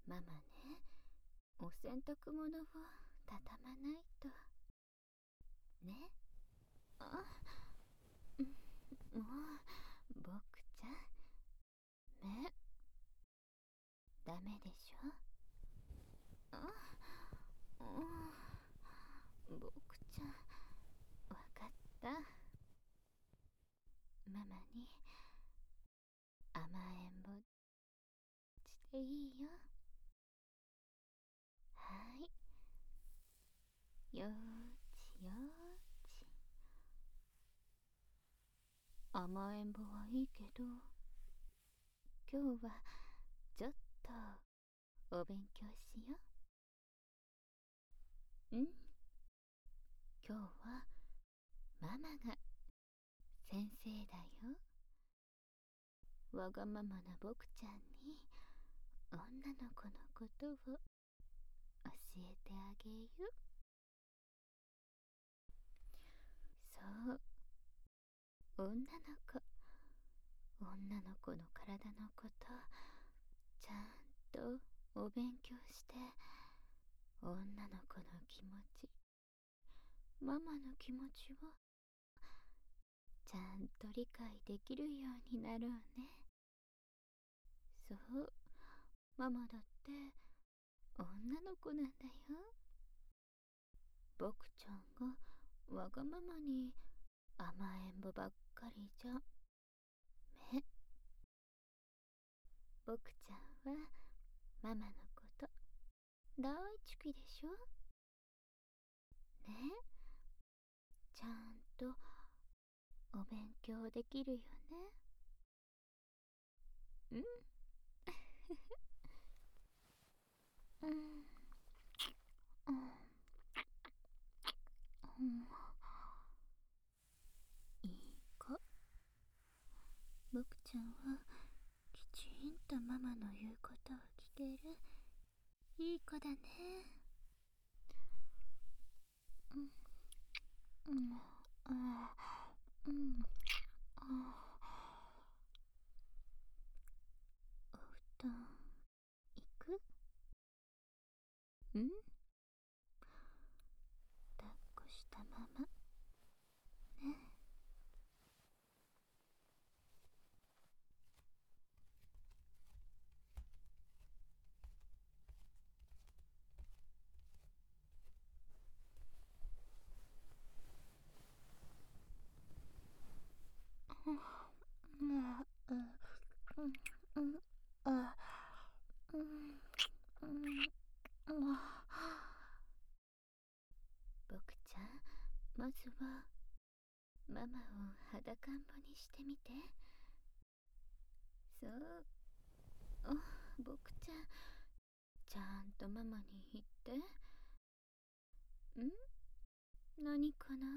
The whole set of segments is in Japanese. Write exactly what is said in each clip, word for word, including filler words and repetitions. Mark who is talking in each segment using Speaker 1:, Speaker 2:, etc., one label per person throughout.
Speaker 1: ママね、お洗濯物を畳まないと。ね。あ、うんもう、僕ちゃん、ね。ダメでしょ。あ、うん、僕ちゃん、わかった。ママに甘えんぼしていいよ。はい。よーちよーち。甘えんぼはいいけど、今日はちょっとお勉強しよう。ん今日はママが先生だよ。わがままな僕ちゃんに女の子のことを教えてあげる。そう、女の子。女の子の体のこと、ちゃんとお勉強して、女の子の気持ち、ママの気持ちをちゃんと理解できるようになろうね。そう、ママだって女の子なんだよ。僕ちゃんがわがままに甘えんぼばっかりじゃめ。僕ちゃんはママのこと大好きでしょ。ね。ちゃんとお勉強できるよね。うん。うん。うん。うん。いい子。僕ちゃんはきちんとママの言うことを聞けるいい子だね。うん。うん。うん。うん。お布団行く？ん？抱っこしたままね。うん。うん。うん。うん。あ。うん。うん。うん。僕ちゃん、まずはママを裸んぼにしてみて。そう。あ、僕ちゃん、ちゃんとママに言って。ん？何かな？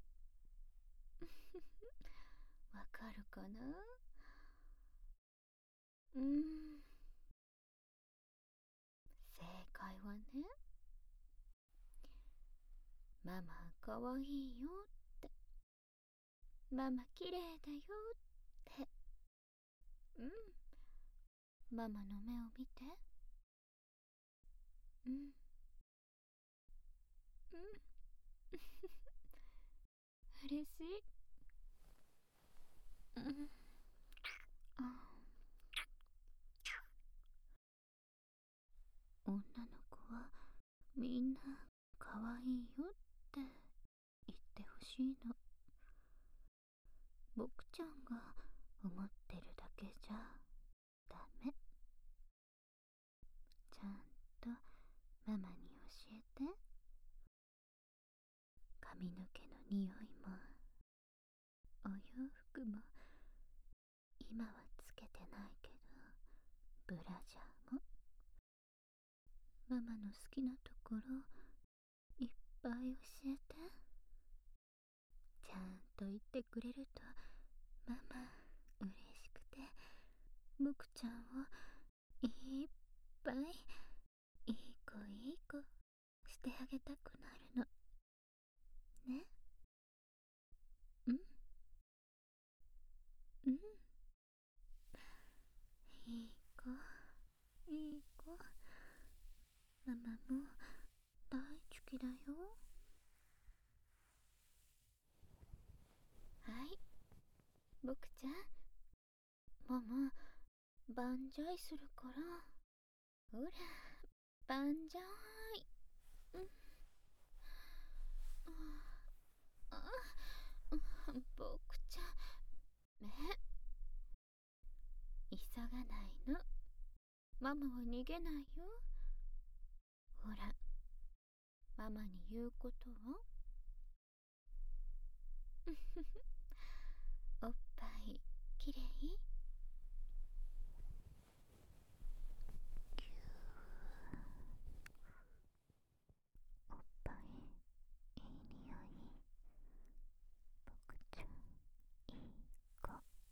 Speaker 1: わかるかな？うーん。正解はね、ママかわいいよって、ママきれいだよって。うん。ママの目を見て。うん。うん。嬉しい。うん。あ、女の子はみんなかわいいよって言ってほしいの。僕ちゃんが思ってるだけじゃダメ。ちゃんとママに教えて。髪の毛の匂いもお洋服も今はつけてないけど、ブラジャーもママの好きなところいっぱい教えて。ちゃんと言ってくれるとママ嬉しくて、僕ちゃんをいっぱいいい子いい子してあげたくなるのね。うん。うん。いい子いい子。 ママも大好きだよ。はい、僕ちゃん、ママバンジャイするから。ほら、バンジャイ。うん、ああ、僕ちゃん、ね、急がないの。ママは逃げないよ。ほら、ママに言うことを。おっぱいきれい？おっぱいいい匂い。僕ちゃんいい子。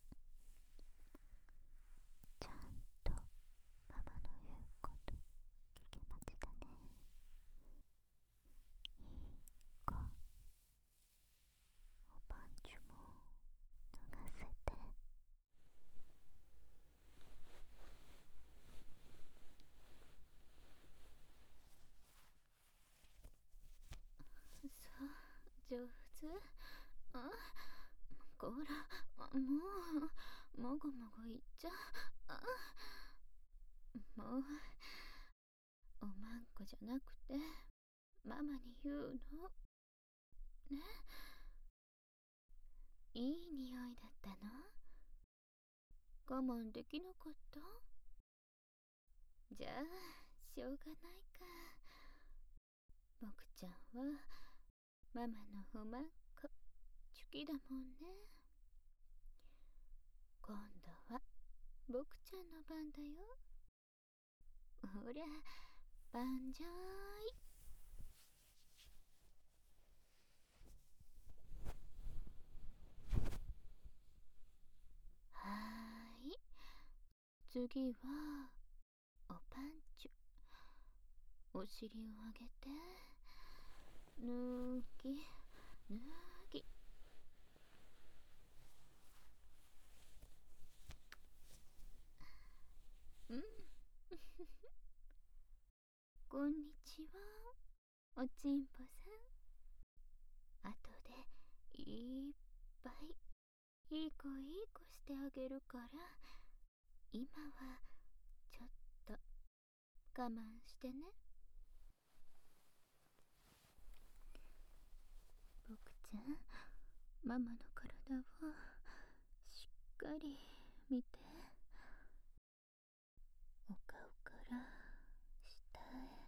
Speaker 1: ちゃんとママの言うこと聞きましたね。いい子。おパンチも脱がせて。そう、上手。あ、こら、もうもごもごいっちゃ。あ、もうおまんこじゃなくてママに言うのね。いい匂いだったの？我慢できなかった？じゃあしょうがないか。僕ちゃんはママのおまんこ好きだもんね。今度は僕ちゃんの番だよ。ほら、バンジャーイ。はーい、次はおパンチュ。お尻を上げて、脱ぎ脱ぎ。うん。こんにちは、おちんぽさん。後でいっぱいいい子いい子してあげるから、今はちょっと我慢してね。僕ちゃん、ママの体をしっかり見て。お顔から下へ、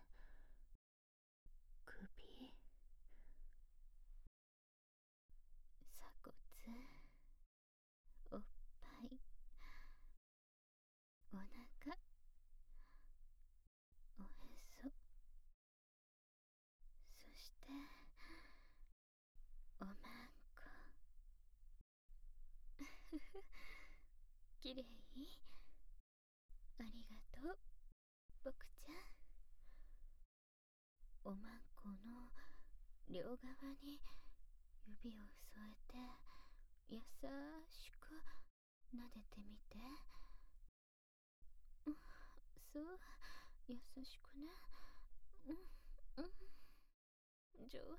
Speaker 1: 首、鎖骨、おっぱい、お腹、おへそ、そしておまんこ。きれい？ありがとう、僕ちゃん。おまんこの両側に指を添えて優しく撫でてみて。うん、そう、優しくね。うん、うん、上手。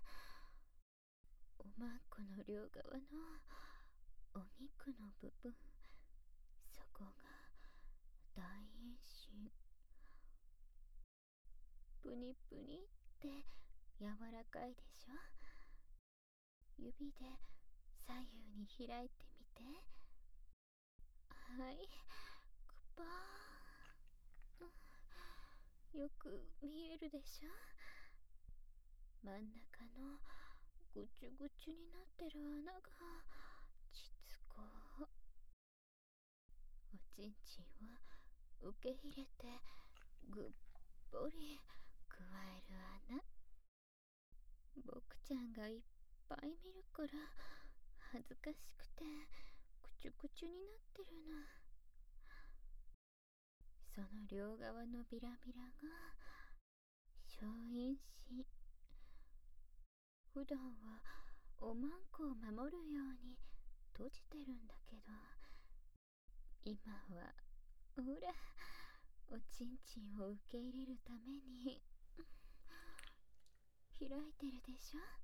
Speaker 1: おまんこの両側のお肉の部分、そこが大変身。プニプニって柔らかいでしょ。指で左右に開いてみて。はい、くぱー。うん、よく見えるでしょ。真ん中のぐちゅぐちゅになってる穴が膣口。おちんちんを受け入れてぐっぽりくわえる穴。僕ちゃんがいっぱい見るから恥ずかしくてくちゅくちゅになってるの。その両側のビラビラが小陰唇。普段はおまんこを守るように閉じてるんだけど、今はほら、 おちんちんを受け入れるために開いてるでしょ。